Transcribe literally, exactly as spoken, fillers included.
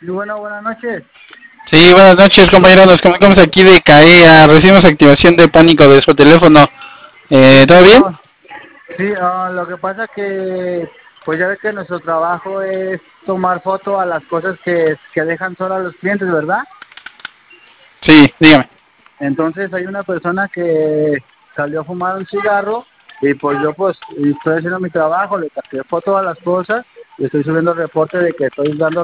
Y bueno, buenas noches. Sí, buenas noches, compañeros. Nos comunicamos aquí de CAEA. Recibimos activación de pánico de su teléfono. Sí, Eh, ¿Todo bien? señor. Sí, ah, lo que pasa que, pues ya ve que nuestro trabajo es tomar foto a las cosas que, que dejan solos a los clientes, ¿verdad? Sí, dígame. Entonces hay una persona que salió a fumar un cigarro y pues yo pues estoy haciendo mi trabajo, le saqué foto a las cosas y estoy subiendo reporte de que estoy dando